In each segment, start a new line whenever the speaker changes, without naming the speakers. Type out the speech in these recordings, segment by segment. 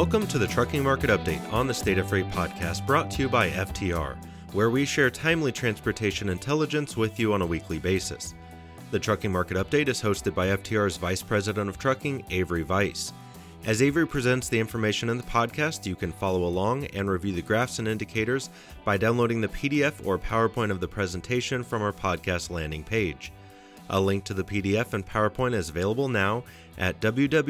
Welcome to the Trucking Market Update on the State of Freight podcast, brought to you by FTR, where we share timely transportation intelligence with you on a weekly basis. The Trucking Market Update is hosted by FTR's Vice President of Trucking, Avery Weiss. As Avery presents the information in the podcast, you can follow along and review the graphs and indicators by downloading the PDF or PowerPoint of the presentation from our podcast landing page. A link to the PDF and PowerPoint is available now at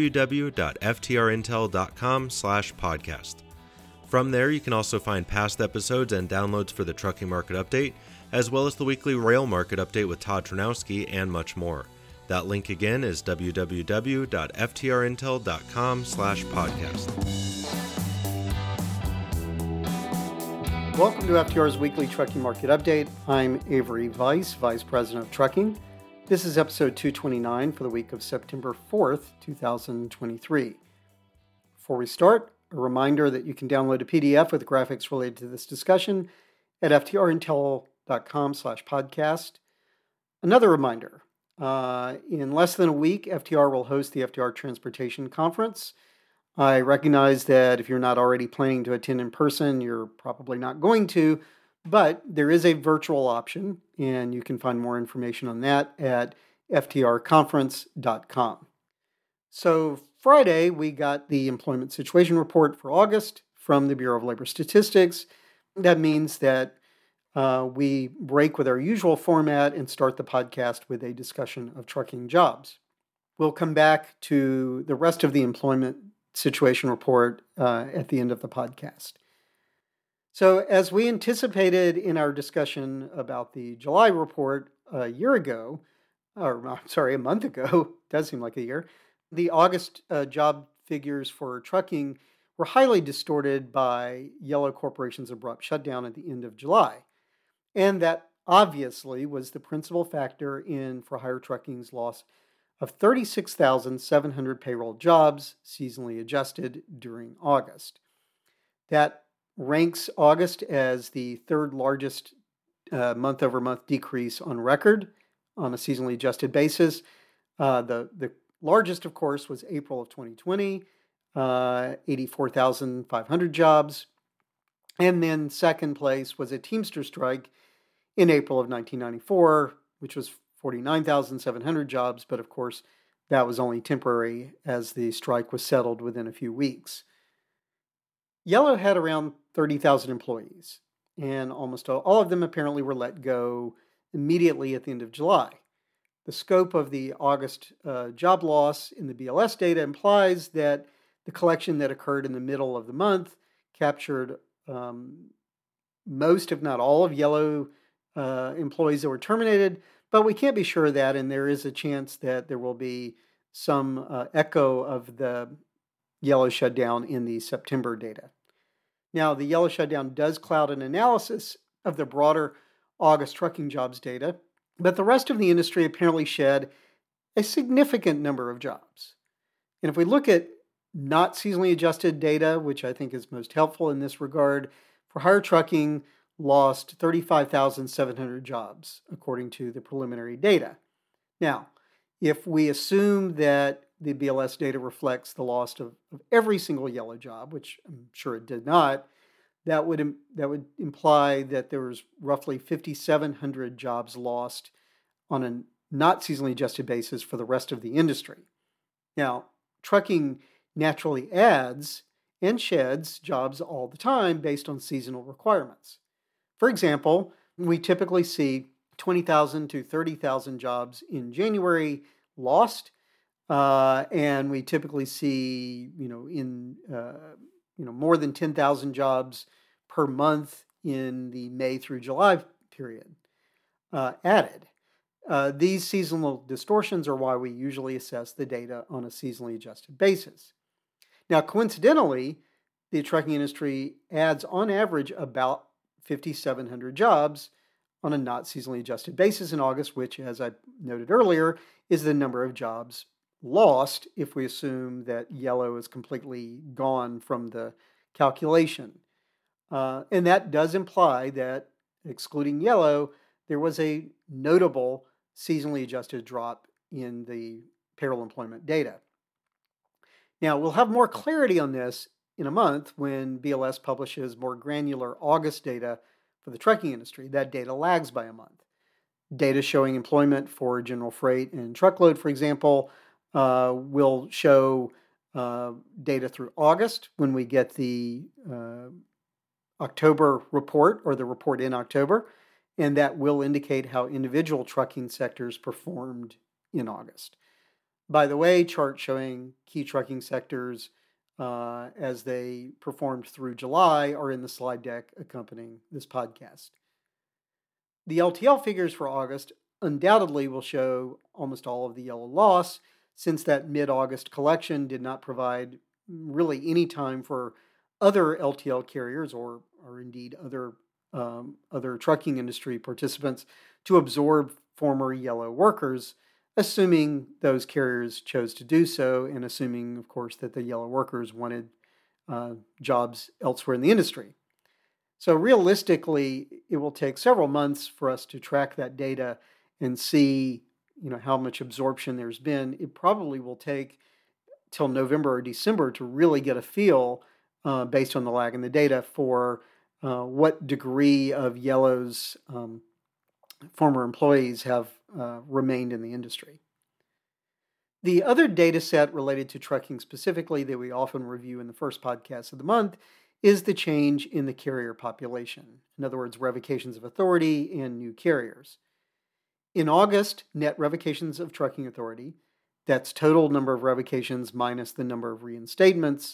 www.ftrintel.com/podcast. From there, you can also find past episodes and downloads for the Trucking Market Update, as well as the weekly Rail Market Update with Todd Ternowski and much more. That link again is www.ftrintel.com/podcast.
Welcome to FTR's weekly Trucking Market Update. I'm Avery Weiss, Vice President of Trucking. This is episode 229 for the week of September 4th, 2023. Before we start, a reminder that you can download a PDF with graphics related to this discussion at ftrintel.com/podcast. Another reminder, in less than a week, FTR will host the FTR Transportation Conference. I recognize that if you're not already planning to attend in person, you're probably not going to, but there is a virtual option, and you can find more information on that at ftrconference.com. So Friday, we got the employment situation report for August from the Bureau of Labor Statistics. That means that we break with our usual format and start the podcast with a discussion of trucking jobs. We'll come back to the rest of the employment situation report at the end of the podcast. So as we anticipated in our discussion about the July report a month ago, does seem like a year, the August job figures for trucking were highly distorted by Yellow Corporation's abrupt shutdown at the end of July. And that obviously was the principal factor in for-hire trucking's loss of 36,700 payroll jobs, seasonally adjusted, during August. That ranks August as the third largest month-over-month decrease on record on a seasonally adjusted basis. The largest, of course, was April of 2020, 84,500 jobs. And then second place was a Teamster strike in April of 1994, which was 49,700 jobs. But of course, that was only temporary as the strike was settled within a few weeks. Yellow had around 30,000 employees, and almost all of them apparently were let go immediately at the end of July. The scope of the August job loss in the BLS data implies that the collection that occurred in the middle of the month captured most, if not all, of Yellow employees that were terminated, but we can't be sure of that, and there is a chance that there will be some echo of the Yellow shutdown in the September data. Now, the Yellow shutdown does cloud an analysis of the broader August trucking jobs data, but the rest of the industry apparently shed a significant number of jobs. And if we look at not seasonally adjusted data, which I think is most helpful in this regard, for-hire trucking lost 35,700 jobs, according to the preliminary data. Now, if we assume that the BLS data reflects the loss of every single Yellow job, which I'm sure it did not, that would imply that there was roughly 5,700 jobs lost on a not seasonally adjusted basis for the rest of the industry. Now, trucking naturally adds and sheds jobs all the time based on seasonal requirements. For example, we typically see 20,000 to 30,000 jobs in January lost, and we typically see, more than 10,000 jobs per month in the May through July period added. These seasonal distortions are why we usually assess the data on a seasonally adjusted basis. Now, coincidentally, the trucking industry adds on average about 5,700 jobs on a not seasonally adjusted basis in August, which, as I noted earlier, is the number of jobs lost if we assume that Yellow is completely gone from the calculation. And that does imply that, excluding Yellow, there was a notable seasonally adjusted drop in the payroll employment data. Now, we'll have more clarity on this in a month when BLS publishes more granular August data for the trucking industry. That data lags by a month. Data showing employment for general freight and truckload, for example, will show data through August when we get the October report or the report in October, and that will indicate how individual trucking sectors performed in August. By the way, charts showing key trucking sectors as they performed through July are in the slide deck accompanying this podcast. The LTL figures for August undoubtedly will show almost all of the yellow loss, since that mid-August collection did not provide really any time for other LTL carriers or indeed other trucking industry participants to absorb former yellow workers, assuming those carriers chose to do so, and assuming, of course, that the yellow workers wanted jobs elsewhere in the industry. So realistically, it will take several months for us to track that data and see, how much absorption there's been. It probably will take till November or December to really get a feel, based on the lag in the data, for what degree of yellow's former employees have remained in the industry. The other data set related to trucking specifically that we often review in the first podcast of the month is the change in the carrier population. In other words, revocations of authority and new carriers. In August, net revocations of trucking authority, that's total number of revocations minus the number of reinstatements,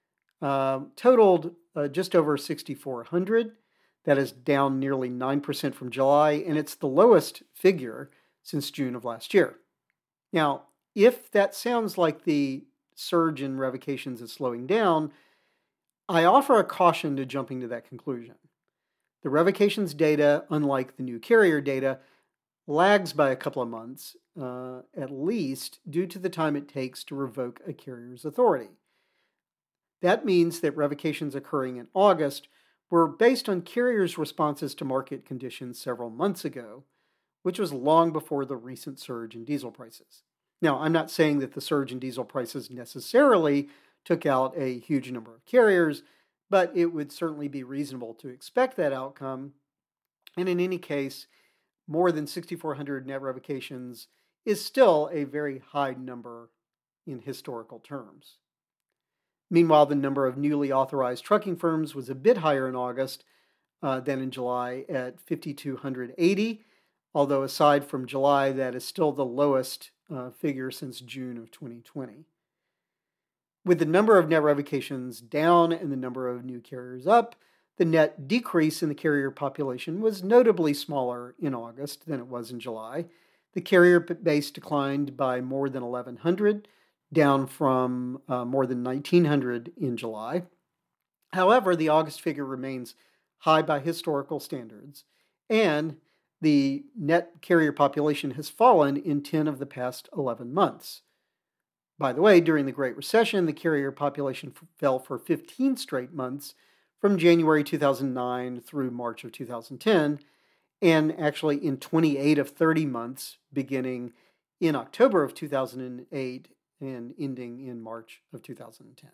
totaled just over 6,400. That is down nearly 9% from July, and it's the lowest figure since June of last year. Now, if that sounds like the surge in revocations is slowing down, I offer a caution to jumping to that conclusion. The revocations data, unlike the new carrier data, lags by a couple of months, at least, due to the time it takes to revoke a carrier's authority. That means that revocations occurring in August were based on carriers' responses to market conditions several months ago, which was long before the recent surge in diesel prices. Now, I'm not saying that the surge in diesel prices necessarily took out a huge number of carriers, but it would certainly be reasonable to expect that outcome. And in any case, more than 6,400 net revocations is still a very high number in historical terms. Meanwhile, the number of newly authorized trucking firms was a bit higher in August than in July at 5,280, although aside from July, that is still the lowest figure since June of 2020. With the number of net revocations down and the number of new carriers up, the net decrease in the carrier population was notably smaller in August than it was in July. The carrier base declined by more than 1,100, down from more than 1,900 in July. However, the August figure remains high by historical standards, and the net carrier population has fallen in 10 of the past 11 months. By the way, during the Great Recession, the carrier population fell for 15 straight months from January 2009 through March of 2010, and actually in 28 of 30 months beginning in October of 2008 and ending in March of 2010.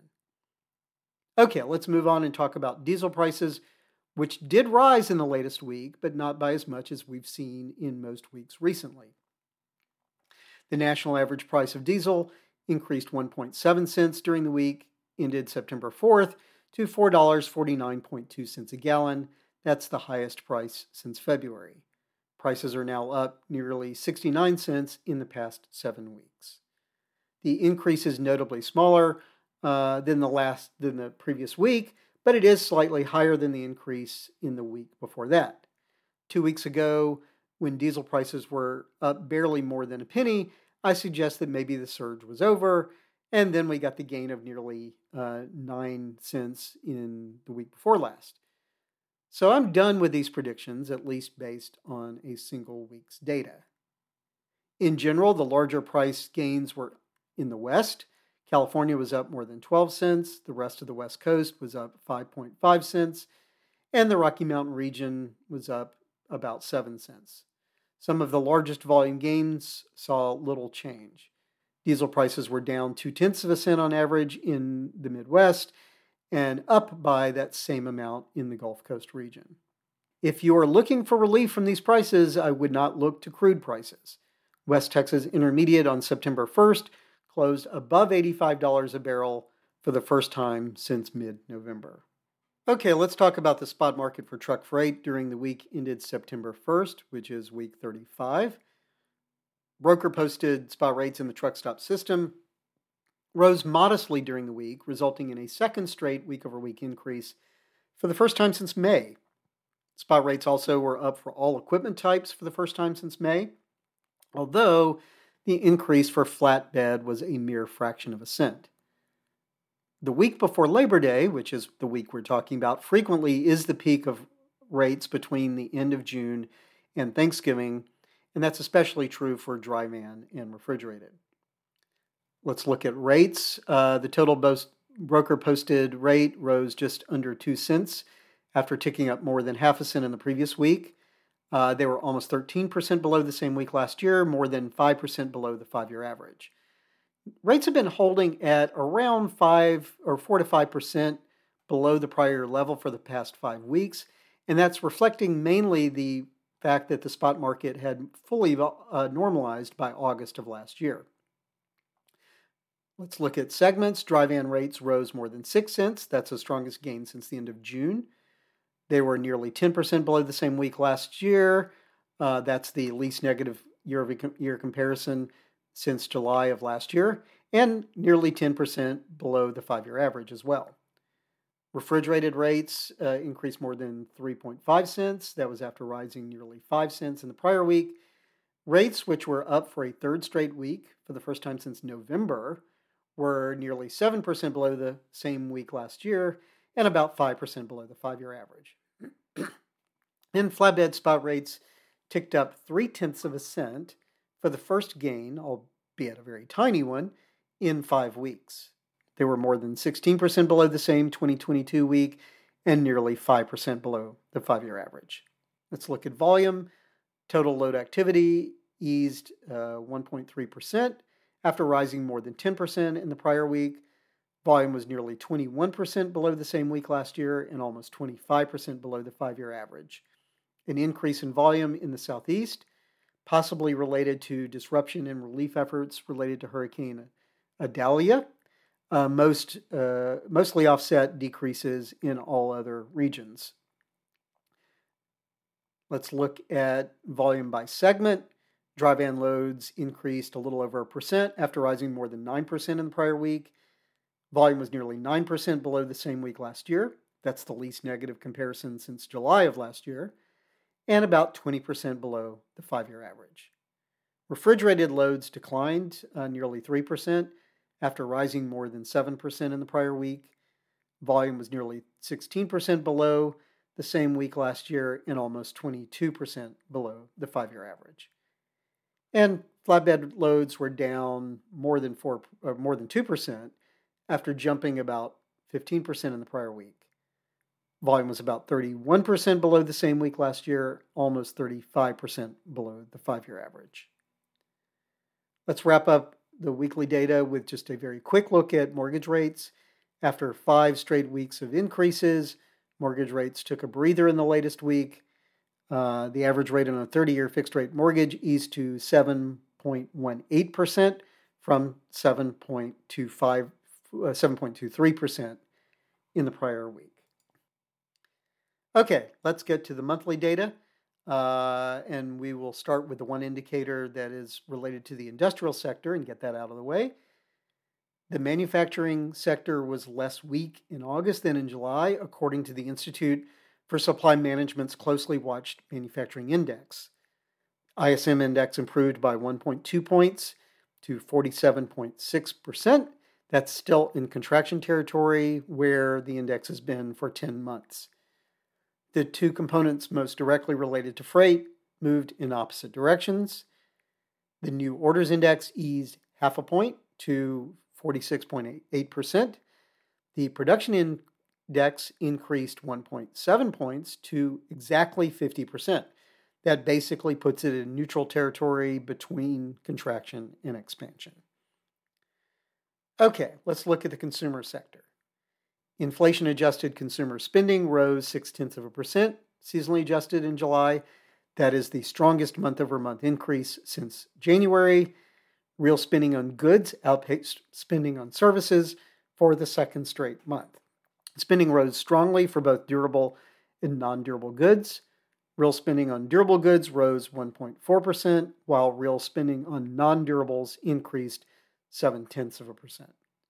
Okay, let's move on and talk about diesel prices, which did rise in the latest week, but not by as much as we've seen in most weeks recently. The national average price of diesel increased 1.7 cents during the week, ended September 4th, to $4.49.2 a gallon. That's the highest price since February. Prices are now up nearly 69 cents in the past 7 weeks. The increase is notably smaller than the previous week, but it is slightly higher than the increase in the week before that. 2 weeks ago, when diesel prices were up barely more than a penny, I suggest that maybe the surge was over, and then we got the gain of nearly 9 cents in the week before last. So I'm done with these predictions, at least based on a single week's data. In general, the larger price gains were in the West. California was up more than 12 cents. The rest of the West Coast was up 5.5 cents. And the Rocky Mountain region was up about 7 cents. Some of the largest volume gains saw little change. Diesel prices were down 0.2 cents on average in the Midwest, and up by that same amount in the Gulf Coast region. If you are looking for relief from these prices, I would not look to crude prices. West Texas Intermediate on September 1st closed above $85 a barrel for the first time since mid-November. Okay, let's talk about the spot market for truck freight during the week ended September 1st, which is week 35. Broker posted spot rates in the truck stop system rose modestly during the week, resulting in a second straight week-over-week increase for the first time since May. Spot rates also were up for all equipment types for the first time since May, although the increase for flatbed was a mere fraction of a cent. The week before Labor Day, which is the week we're talking about, frequently is the peak of rates between the end of June and Thanksgiving, and that's especially true for dry van and refrigerated. Let's look at rates. The total broker posted rate rose just under 2 cents after ticking up more than half a cent in the previous week. They were almost 13% below the same week last year, more than 5% below the 5-year average. Rates have been holding at around 4 to 5% below the prior level for the past 5 weeks, and that's reflecting mainly the fact that the spot market had fully normalized by August of last year. Let's look at segments. Dry van rates rose more than 6 cents. That's the strongest gain since the end of June. They were nearly 10% below the same week last year. That's the least negative year-over-year comparison since July of last year, and nearly 10% below the 5-year average as well. Refrigerated rates increased more than 3.5 cents. That was after rising nearly 5 cents in the prior week. Rates, which were up for a third straight week for the first time since November, were nearly 7% below the same week last year and about 5% below the 5-year average. And flatbed spot rates ticked up 0.3 of a cent for the first gain, albeit a very tiny one, in 5 weeks. They were more than 16% below the same 2022 week and nearly 5% below the 5-year average. Let's look at volume. Total load activity eased 1.3% after rising more than 10% in the prior week. Volume was nearly 21% below the same week last year and almost 25% below the 5-year average. An increase in volume in the Southeast, possibly related to disruption and relief efforts related to Hurricane Idalia, mostly offset decreases in all other regions. Let's look at volume by segment. Dry van loads increased a little over 1% after rising more than 9% in the prior week. Volume was nearly 9% below the same week last year. That's the least negative comparison since July of last year, and about 20% below the 5-year average. Refrigerated loads declined nearly 3% after rising more than 7% in the prior week. Volume was nearly 16% below the same week last year and almost 22% below the 5-year average. And flatbed loads were down more than 2% after jumping about 15% in the prior week. Volume was about 31% below the same week last year, almost 35% below the 5-year average. Let's wrap up the weekly data with just a very quick look at mortgage rates. After 5 straight weeks of increases, mortgage rates took a breather in the latest week. The average rate on a 30-year fixed-rate mortgage eased to 7.18% from 7.23% in the prior week. Okay, let's get to the monthly data, and we will start with the one indicator that is related to the industrial sector and get that out of the way. The manufacturing sector was less weak in August than in July, according to the Institute for Supply Management's closely watched manufacturing index. ISM index improved by 1.2 points to 47.6%. That's still in contraction territory where the index has been for 10 months. The two components most directly related to freight moved in opposite directions. The new orders index eased 0.5 point to 46.8%. The production index increased 1.7 points to exactly 50%. That basically puts it in neutral territory between contraction and expansion. Okay, let's look at the consumer sector. Inflation-adjusted consumer spending rose 0.6%, seasonally adjusted in July. That is the strongest month-over-month increase since January. Real spending on goods outpaced spending on services for the second straight month. Spending rose strongly for both durable and non-durable goods. Real spending on durable goods rose 1.4%, while real spending on non-durables increased 0.7%.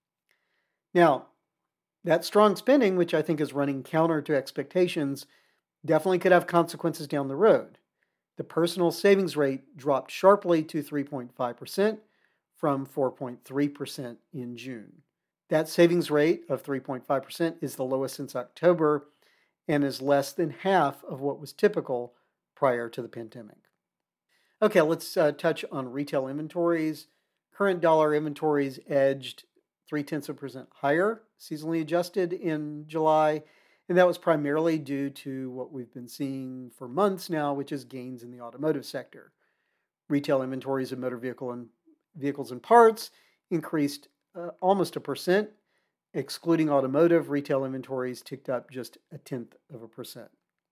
Now, that strong spending, which I think is running counter to expectations, definitely could have consequences down the road. The personal savings rate dropped sharply to 3.5% from 4.3% in June. That savings rate of 3.5% is the lowest since October and is less than half of what was typical prior to the pandemic. Okay, let's touch on retail inventories. Current dollar inventories edged 0.3% higher, seasonally adjusted in July, and that was primarily due to what we've been seeing for months now, which is gains in the automotive sector. Retail inventories of motor vehicles and parts increased almost 1%. Excluding automotive, retail inventories ticked up just 0.1%.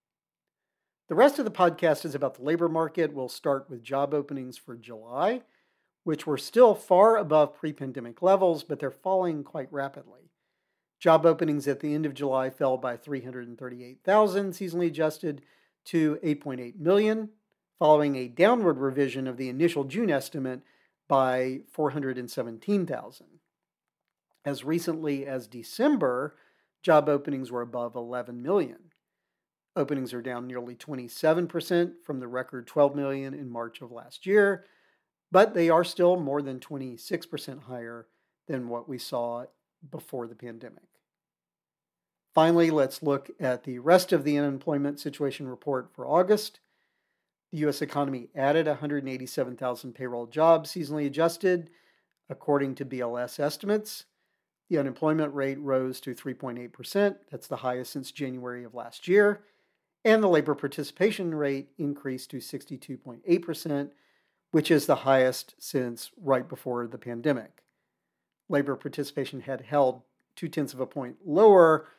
The rest of the podcast is about the labor market. We'll start with job openings for July, which were still far above pre-pandemic levels, but they're falling quite rapidly. Job openings at the end of July fell by 338,000, seasonally adjusted, to 8.8 million, following a downward revision of the initial June estimate by 417,000. As recently as December, job openings were above 11 million. Openings are down nearly 27% from the record 12 million in March of last year, but they are still more than 26% higher than what we saw before the pandemic. Finally, let's look at the rest of the unemployment situation report for August. The U.S. economy added 187,000 payroll jobs, seasonally adjusted, according to BLS estimates. The unemployment rate rose to 3.8%. That's the highest since January of last year. And the labor participation rate increased to 62.8%, which is the highest since right before the pandemic. Labor participation had held 0.2 points lower,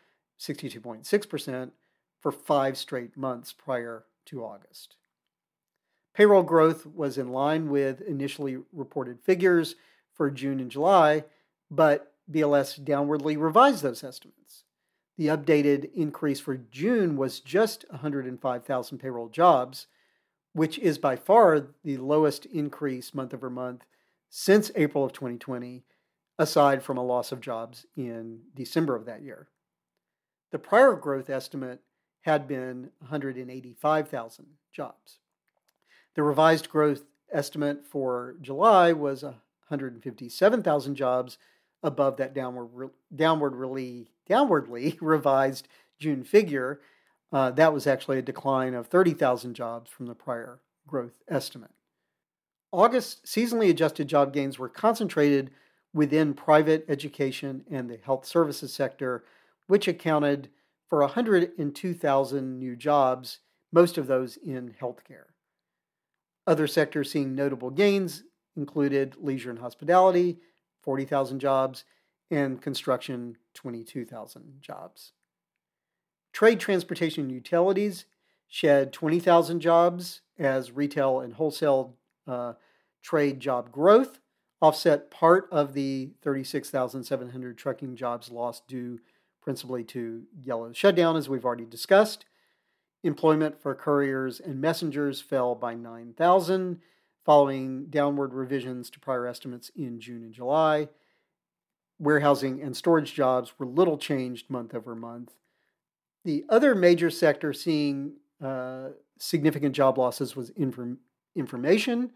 62.6%, for 5 straight months prior to August. Payroll growth was in line with initially reported figures for June and July, but BLS downwardly revised those estimates. The updated increase for June was just 105,000 payroll jobs, which is by far the lowest increase month over month since April of 2020, aside from a loss of jobs in December of that year. The prior growth estimate had been 185,000 jobs. The revised growth estimate for July was 157,000 jobs, above that downwardly revised June figure. That was actually a decline of 30,000 jobs from the prior growth estimate. August seasonally adjusted job gains were concentrated within private education and the health services sector, which accounted for 102,000 new jobs, most of those in healthcare. Other sectors seeing notable gains included leisure and hospitality, 40,000 jobs, and construction, 22,000 jobs. Trade, transportation, and utilities shed 20,000 jobs as retail and wholesale trade job growth offset part of the 36,700 trucking jobs lost due principally to yellow shutdown, as we've already discussed. Employment for couriers and messengers fell by 9,000, following downward revisions to prior estimates in June and July. Warehousing and storage jobs were little changed month over month. The other major sector seeing significant job losses was information.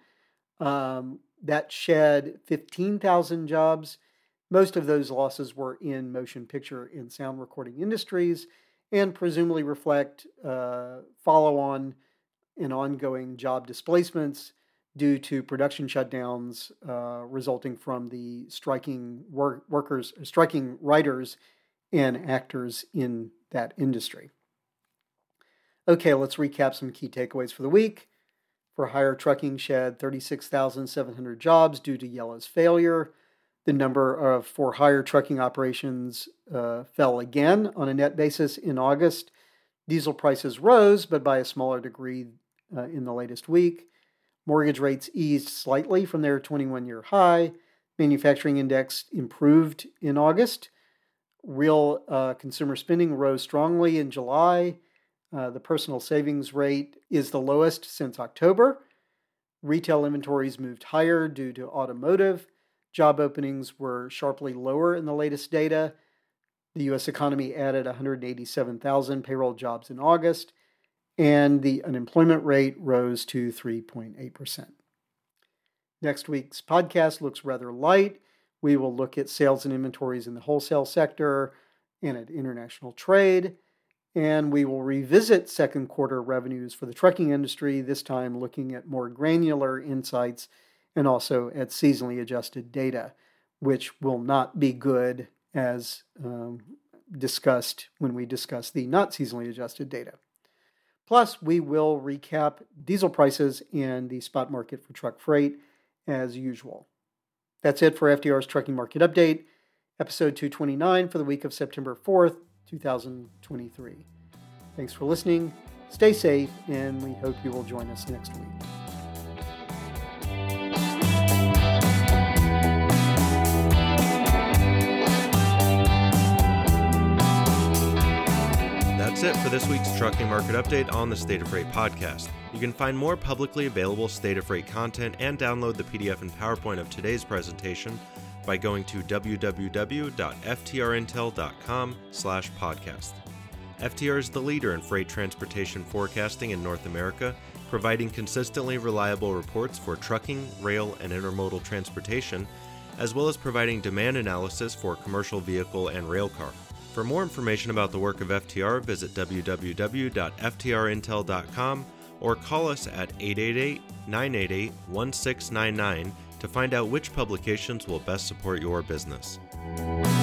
That shed 15,000 jobs. Most of those losses were in motion picture and sound recording industries and presumably reflect follow-on and ongoing job displacements due to production shutdowns resulting from the striking writers and actors in that industry. Okay, let's recap some key takeaways for the week. For hire, trucking shed 36,700 jobs due to Yellow's failure. The number of for-hire trucking operations fell again on a net basis in August. Diesel prices rose, but by a smaller degree in the latest week. Mortgage rates eased slightly from their 21-year high. Manufacturing index improved in August. Real consumer spending rose strongly in July. The personal savings rate is the lowest since October. Retail inventories moved higher due to automotive. Job openings were sharply lower in the latest data. The U.S. economy added 187,000 payroll jobs in August, and the unemployment rate rose to 3.8%. Next week's podcast looks rather light. We will look at sales and inventories in the wholesale sector and at international trade. And we will revisit second quarter revenues for the trucking industry, this time looking at more granular insights and also at seasonally adjusted data, which will not be good as discussed when we discuss the not seasonally adjusted data. Plus, we will recap diesel prices and the spot market for truck freight as usual. That's it for FTR's Trucking Market Update, episode 229 for the week of September 4th, 2023. Thanks for listening, stay safe, and we hope you will join us next week.
That's it for this week's Trucking Market Update on the State of Freight podcast. You can find more publicly available State of Freight content and download the PDF and PowerPoint of today's presentation by going to www.ftrintel.com/podcast. FTR is the leader in freight transportation forecasting in North America, providing consistently reliable reports for trucking, rail, and intermodal transportation, as well as providing demand analysis for commercial vehicle and rail car. For more information about the work of FTR, visit www.ftrintel.com or call us at 888-988-1699 to find out which publications will best support your business.